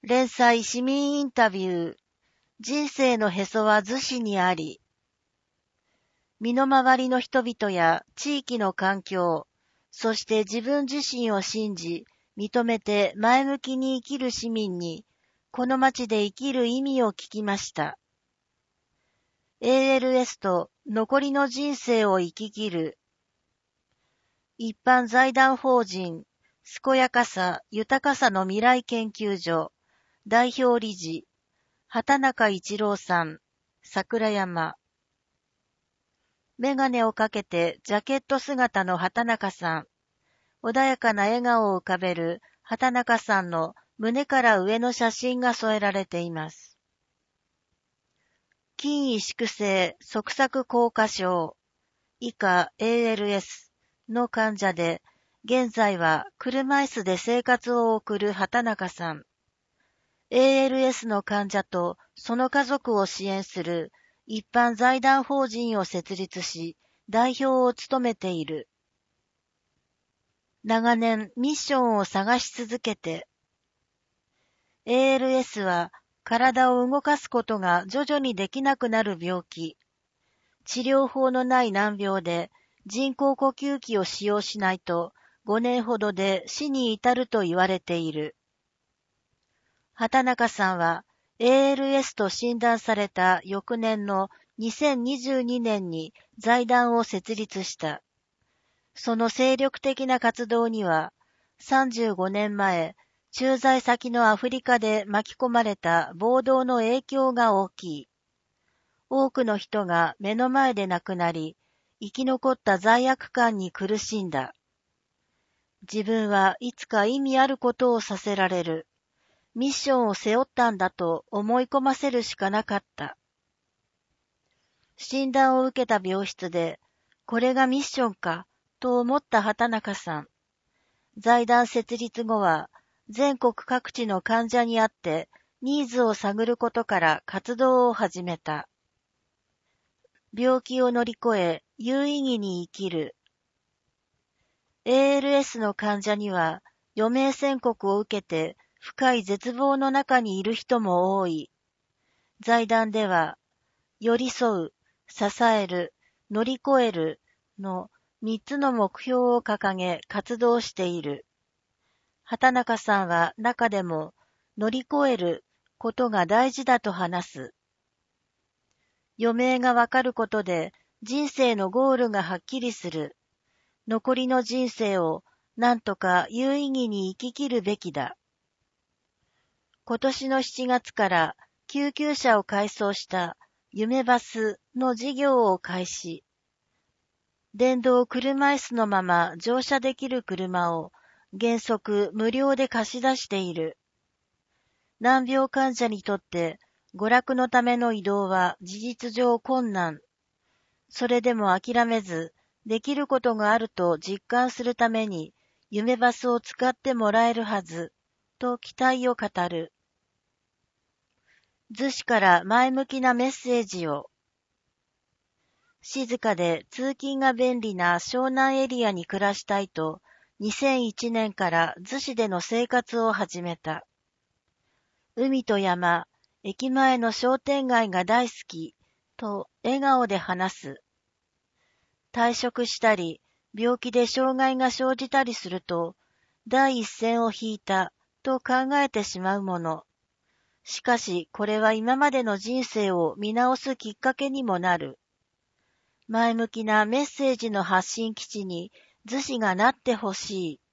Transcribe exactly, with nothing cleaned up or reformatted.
連載市民インタビュー、人生のへそは逗子にあり。身の回りの人々や地域の環境、そして自分自身を信じ、認めて前向きに生きる市民に、この街で生きる意味を聞きました。エーエルエス と残りの人生を生き切る。一般財団法人、健やかさ、豊かさの未来研究所、代表理事、畑中一郎さん、桜山。メガネをかけてジャケット姿の畑中さん。穏やかな笑顔を浮かべる畑中さんの胸から上の写真が添えられています。筋萎縮性側索硬化症、以下 エーエルエス の患者で、現在は車椅子で生活を送る畑中さん。エーエルエス の患者とその家族を支援する一般財団法人を設立し、代表を務めている。長年ミッションを探し続けて、エーエルエス は体を動かすことが徐々にできなくなる病気。治療法のない難病で人工呼吸器を使用しないとごねんほどで死に至ると言われている。畑中さんは エーエルエス と診断された翌年のにせんにじゅうにねんに財団を設立した。その精力的な活動には、さんじゅうごねんまえ、駐在先のアフリカで巻き込まれた暴動の影響が大きい。多くの人が目の前で亡くなり、生き残った罪悪感に苦しんだ。自分はいつか意味あることをさせられる。ミッションを背負ったんだと思い込ませるしかなかった。診断を受けた病室で、これがミッションか、と思った畑中さん。財団設立後は、全国各地の患者に会ってニーズを探ることから活動を始めた。病気を乗り越え、有意義に生きる。エーエルエス の患者には、余命宣告を受けて深い絶望の中にいる人も多い。財団では、寄り添う、支える、乗り越えるの三つの目標を掲げ活動している。畑中さんは中でも乗り越えることが大事だと話す。余命がわかることで人生のゴールがはっきりする。残りの人生をなんとか有意義に生き切るべきだ。今年のしちがつから救急車を改装した夢バスの事業を開始。電動車椅子のまま乗車できる車を原則無料で貸し出している。難病患者にとって娯楽のための移動は事実上困難。それでも諦めず、できることがあると実感するために夢バスを使ってもらえるはず、と期待を語る。逗子から前向きなメッセージを。静かで通勤が便利な湘南エリアに暮らしたいと、にせんいちねんから逗子での生活を始めた。海と山、駅前の商店街が大好き、と笑顔で話す。退職したり、病気で障害が生じたりすると、第一線を引いた、と考えてしまうもの。しかし、これは今までの人生を見直すきっかけにもなる。前向きなメッセージの発信基地に逗子がなってほしい。